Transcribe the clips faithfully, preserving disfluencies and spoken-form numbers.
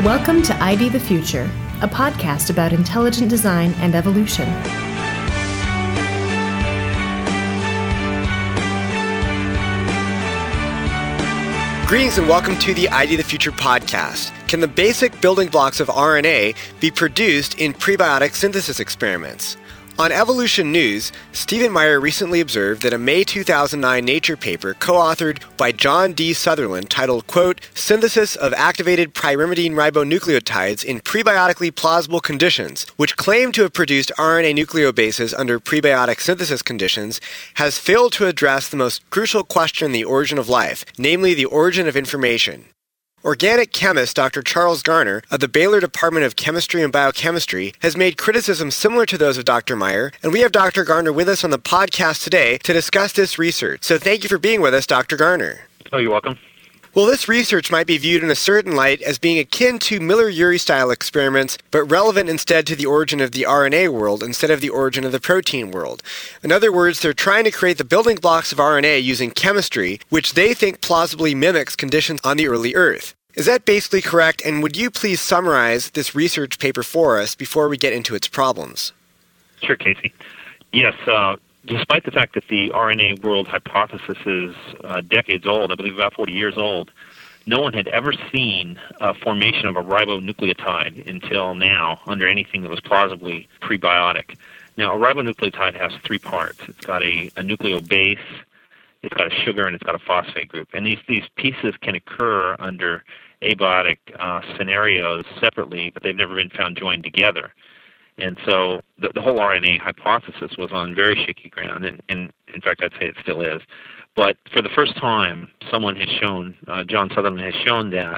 Welcome to I D the Future, a podcast about intelligent design and evolution. Greetings and welcome to the I D the Future podcast. Can the basic building blocks of R N A be produced in prebiotic synthesis experiments? On Evolution News, Stephen Meyer recently observed that a May two thousand nine Nature paper co-authored by John D. Sutherland titled, quote, Synthesis of Activated Pyrimidine Ribonucleotides in Prebiotically Plausible Conditions, which claimed to have produced R N A nucleobases under prebiotic synthesis conditions, has failed to address the most crucial question in the origin of life, namely the origin of information. Organic chemist Doctor Charles Garner of the Baylor Department of Chemistry and Biochemistry has made criticisms similar to those of Doctor Meyer, and we have Doctor Garner with us on the podcast today to discuss this research. So thank you for being with us, Doctor Garner. Oh, you're welcome. Well, this research might be viewed in a certain light as being akin to Miller-Urey-style experiments, but relevant instead to the origin of the R N A world instead of the origin of the protein world. In other words, they're trying to create the building blocks of R N A using chemistry, which they think plausibly mimics conditions on the early Earth. Is that basically correct? And would you please summarize this research paper for us before we get into its problems? Sure, Casey. Yes, uh, despite the fact that the R N A world hypothesis is uh, decades old, I believe about forty years old, no one had ever seen a formation of a ribonucleotide until now under anything that was plausibly prebiotic. Now, a ribonucleotide has three parts. It's got a, a nucleobase, it's got a sugar, and it's got a phosphate group. And these, these pieces can occur under abiotic uh, scenarios separately, but they've never been found joined together. And so the, the whole R N A hypothesis was on very shaky ground, and, and in fact, I'd say it still is. But for the first time, someone has shown, uh, John Sutherland has shown that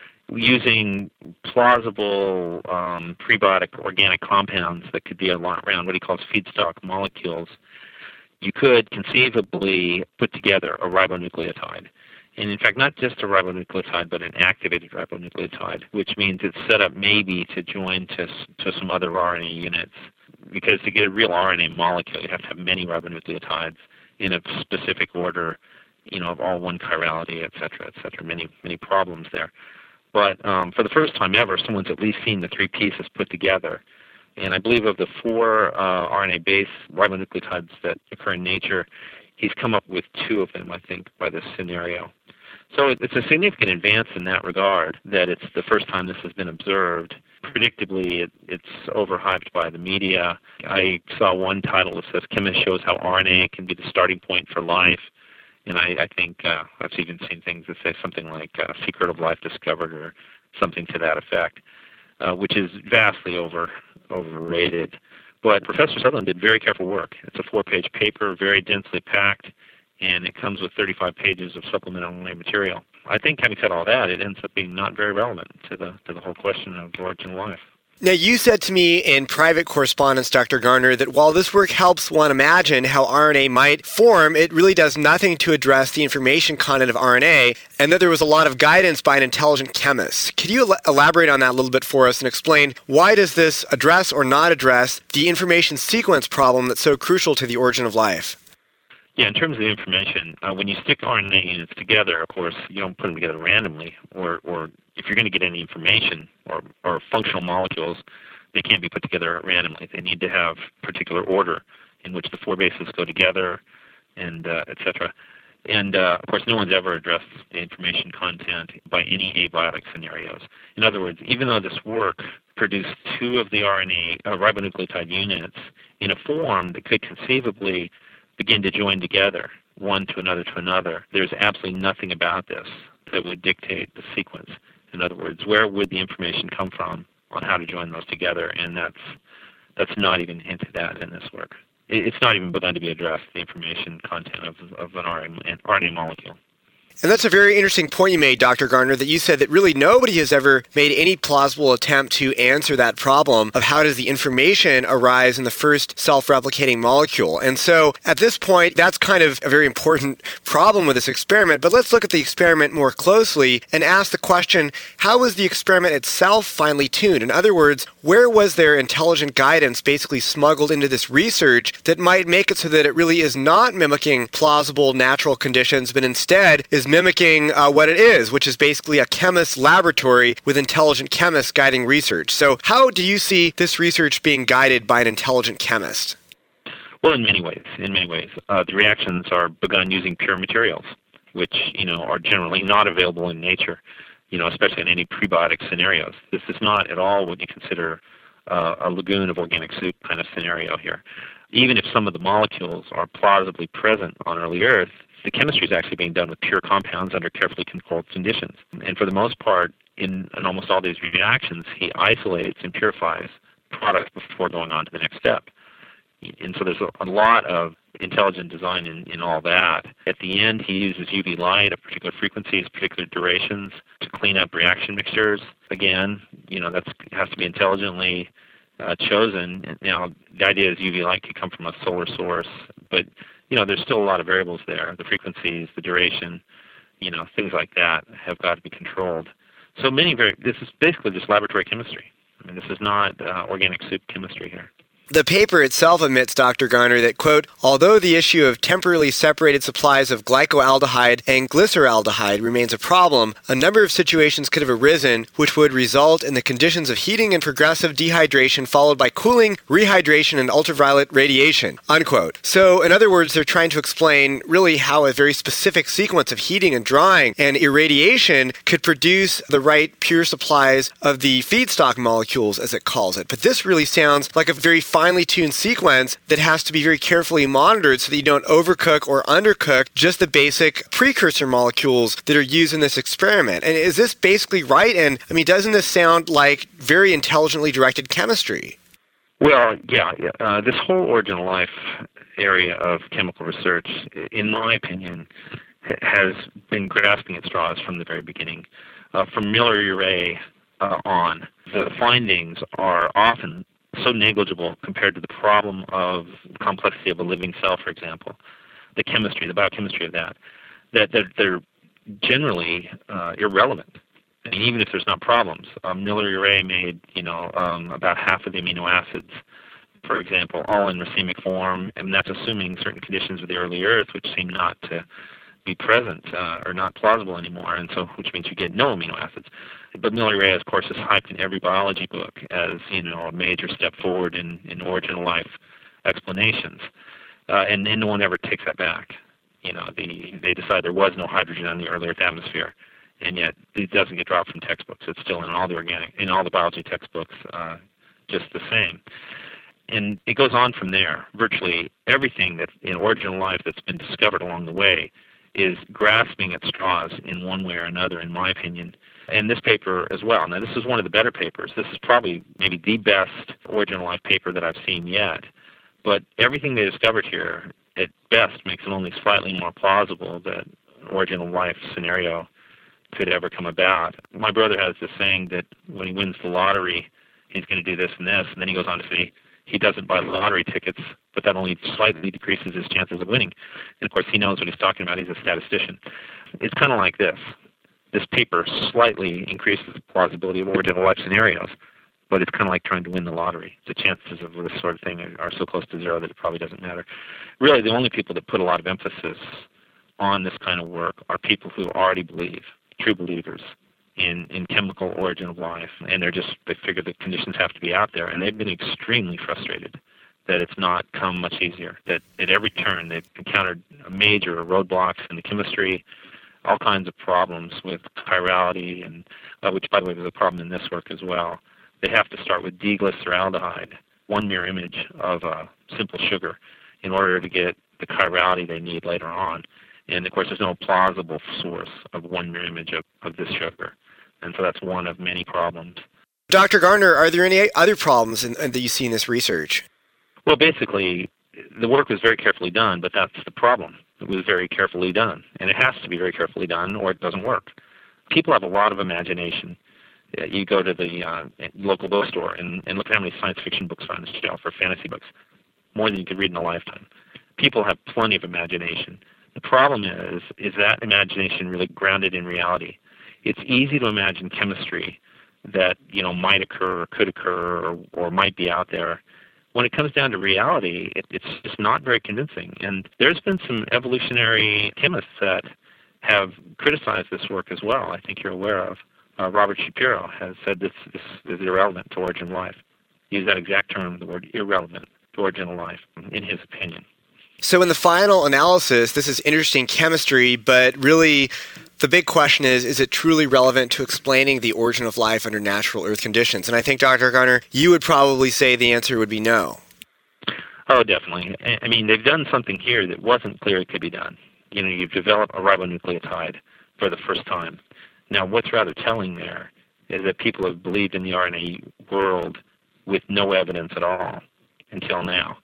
using plausible um, prebiotic organic compounds that could be around what he calls feedstock molecules, you could conceivably put together a ribonucleotide. And in fact, not just a ribonucleotide, but an activated ribonucleotide, which means it's set up maybe to join to, to some other R N A units. Because to get a real R N A molecule, you have to have many ribonucleotides in a specific order, you know, of all one chirality, et cetera, et cetera. Many, many problems there. But um, for the first time ever, someone's at least seen the three pieces put together. And I believe of the four uh, R N A-based ribonucleotides that occur in nature, he's come up with two of them, I think, by this scenario. So it's a significant advance in that regard, that it's the first time this has been observed. Predictably, it, it's overhyped by the media. I saw one title that says, Chemist shows how R N A can be the starting point for life. And I, I think uh, I've even seen things that say something like uh, Secret of Life Discovered or something to that effect, uh, which is vastly over overrated. But Professor Sutherland did very careful work. It's a four-page paper, very densely packed, and it comes with thirty-five pages of supplemental material. I think, having said all that, it ends up being not very relevant to the to the whole question of origin of life. Now, you said to me in private correspondence, Doctor Garner, that while this work helps one imagine how R N A might form, it really does nothing to address the information content of R N A, and that there was a lot of guidance by an intelligent chemist. Could you el- elaborate on that a little bit for us and explain why does this address or not address the information sequence problem that's so crucial to the origin of life? Yeah, in terms of the information, uh, when you stick R N A units together, of course, you don't put them together randomly, or, or if you're going to get any information or, or functional molecules, they can't be put together randomly. They need to have particular order in which the four bases go together, and uh, et cetera. And, uh, of course, no one's ever addressed the information content by any abiotic scenarios. In other words, even though this work produced two of the R N A uh, ribonucleotide units in a form that could conceivably begin to join together, one to another to another, there's absolutely nothing about this that would dictate the sequence. In other words, where would the information come from on how to join those together? And that's that's not even hinted at in this work. It's not even begun to be addressed, the information content of, of an R N A molecule. And that's a very interesting point you made, Doctor Garner, that you said that really nobody has ever made any plausible attempt to answer that problem of how does the information arise in the first self-replicating molecule. And so at this point, that's kind of a very important problem with this experiment. But let's look at the experiment more closely and ask the question, how was the experiment itself finely tuned? In other words, where was there intelligent guidance basically smuggled into this research that might make it so that it really is not mimicking plausible natural conditions, but instead is is mimicking uh, what it is, which is basically a chemist's laboratory with intelligent chemists guiding research. So how do you see this research being guided by an intelligent chemist? Well, in many ways. In many ways, uh, the reactions are begun using pure materials, which you know are generally not available in nature. You know, especially in any prebiotic scenarios. This is not at all what you consider uh, a lagoon of organic soup kind of scenario here. Even if some of the molecules are plausibly present on early Earth, the chemistry is actually being done with pure compounds under carefully controlled conditions. And for the most part, in, in almost all these reactions, he isolates and purifies products before going on to the next step. And so there's a, a lot of intelligent design in, in all that. At the end, he uses U V light of particular frequencies, particular durations to clean up reaction mixtures. Again, you know, that has to be intelligently uh, chosen. Now, the idea is U V light could come from a solar source, but, you know, there's still a lot of variables there. The frequencies, the duration, you know, things like that have got to be controlled. So many very, this is basically just laboratory chemistry. I mean, this is not uh, organic soup chemistry here. The paper itself admits, Doctor Garner, that, quote, although the issue of temporarily separated supplies of glycoaldehyde and glyceraldehyde remains a problem, a number of situations could have arisen which would result in the conditions of heating and progressive dehydration followed by cooling, rehydration, and ultraviolet radiation, unquote. So, in other words, they're trying to explain really how a very specific sequence of heating and drying and irradiation could produce the right pure supplies of the feedstock molecules, as it calls it. But this really sounds like a very finely tuned sequence that has to be very carefully monitored so that you don't overcook or undercook just the basic precursor molecules that are used in this experiment. And is this basically right? And I mean, doesn't this sound like very intelligently directed chemistry? Well, yeah. yeah. Uh, this whole origin of life area of chemical research, in my opinion, has been grasping at straws from the very beginning. Uh, from Miller-Urey uh, on, the findings are often so negligible compared to the problem of the complexity of a living cell, for example, the chemistry, the biochemistry of that, that they're, they're generally uh, irrelevant. I mean, even if there's not problems. Um, Miller-Urey made, you know, um, about half of the amino acids, for example, all in racemic form, and that's assuming certain conditions of the early Earth, which seem not to be present uh, or not plausible anymore, and so which means you get no amino acids. But Miller-Urey, of course, is hyped in every biology book as, you know, a major step forward in, in origin of life explanations, uh, and, and no one ever takes that back. You know, the, they decide there was no hydrogen on the early Earth atmosphere, and yet it doesn't get dropped from textbooks. It's still in all the organic, in all the biology textbooks, uh, just the same. And it goes on from there. Virtually everything that's in origin of life that's been discovered along the way is grasping at straws in one way or another, in my opinion. And this paper as well. Now, this is one of the better papers. This is probably maybe the best origin of life paper that I've seen yet. But everything they discovered here, at best, makes it only slightly more plausible that an origin of life scenario could ever come about. My brother has this saying that when he wins the lottery, he's going to do this and this, and then he goes on to say he doesn't buy lottery tickets, but that only slightly decreases his chances of winning. And, of course, he knows what he's talking about. He's a statistician. It's kind of like this. This paper slightly increases the plausibility of origin of life scenarios, but it's kind of like trying to win the lottery. The chances of this sort of thing are, are so close to zero that it probably doesn't matter. Really, the only people that put a lot of emphasis on this kind of work are people who already believe, true believers, in, in chemical origin of life, and they're just, they figure the conditions have to be out there, and they've been extremely frustrated that it's not come much easier, that at every turn they've encountered major roadblocks in the chemistry, all kinds of problems with chirality, and uh, which, by the way, was a problem in this work as well. They have to start with D-glyceraldehyde, one mirror image of a simple sugar, in order to get the chirality they need later on. And, of course, there's no plausible source of one mirror image of, of this sugar. And so that's one of many problems. Doctor Garner, are there any other problems in, in, that you see in this research? Well, basically, the work was very carefully done, but that's the problem. It was very carefully done, and it has to be very carefully done or it doesn't work. People have a lot of imagination. You go to the uh, local bookstore and, and look at how many science fiction books are on the shelf or fantasy books, more than you could read in a lifetime. People have plenty of imagination. The problem is, is that imagination really grounded in reality? It's easy to imagine chemistry that, you know, might occur or could occur or, or might be out there. When it comes down to reality, it, it's just not very convincing. And there's been some evolutionary chemists that have criticized this work as well. I think you're aware of. Uh, Robert Shapiro has said this, this is irrelevant to origin of life. He used that exact term, the word irrelevant to origin of life, in his opinion. So in the final analysis, this is interesting chemistry, but really the big question is, is it truly relevant to explaining the origin of life under natural Earth conditions? And I think, Doctor Garner, you would probably say the answer would be no. Oh, definitely. I mean, they've done something here that wasn't clear it could be done. You know, you've developed a ribonucleotide for the first time. Now, what's rather telling there is that people have believed in the R N A world with no evidence at all until now.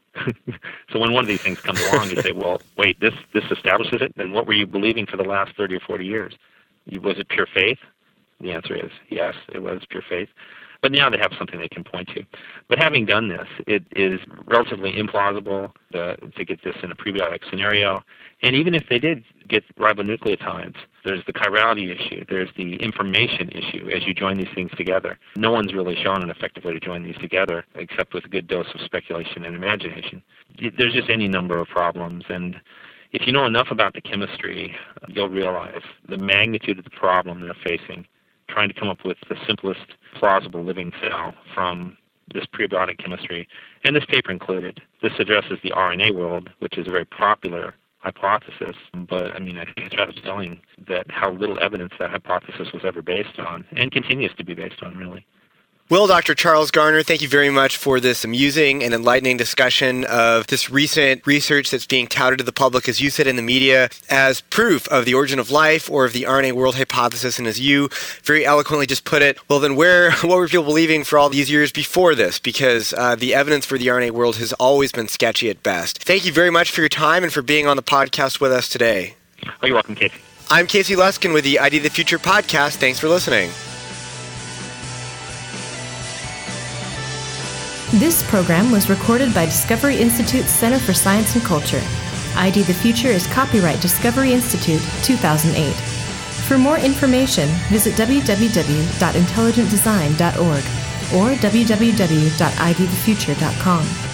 So when one of these things comes along, you say, well, wait, this, this establishes it? Then what were you believing for the last thirty or forty years? Was it pure faith? The answer is yes, it was pure faith. But now they have something they can point to. But having done this, it is relatively implausible to, to get this in a prebiotic scenario. And even if they did get ribonucleotides, there's the chirality issue, there's the information issue as you join these things together. No one's really shown an effective way to join these together, except with a good dose of speculation and imagination. There's just any number of problems. And if you know enough about the chemistry, you'll realize the magnitude of the problem they're facing, trying to come up with the simplest plausible living cell from this prebiotic chemistry, and this paper included. This addresses the R N A world, which is a very popular hypothesis, but I mean, I think it's rather telling that how little evidence that hypothesis was ever based on, and continues to be based on, really. Well, Doctor Charles Garner, thank you very much for this amusing and enlightening discussion of this recent research that's being touted to the public, as you said, in the media, as proof of the origin of life or of the R N A world hypothesis. And as you very eloquently just put it, well, then where, what were people believing for all these years before this? Because uh, the evidence for the R N A world has always been sketchy at best. Thank you very much for your time and for being on the podcast with us today. Oh, you're welcome, Casey. I'm Casey Luskin with the I D the Future podcast. Thanks for listening. This program was recorded by Discovery Institute's Center for Science and Culture. I D the Future is copyright Discovery Institute two thousand eight. For more information, visit w w w dot intelligent design dot org or w w w dot i d the future dot com.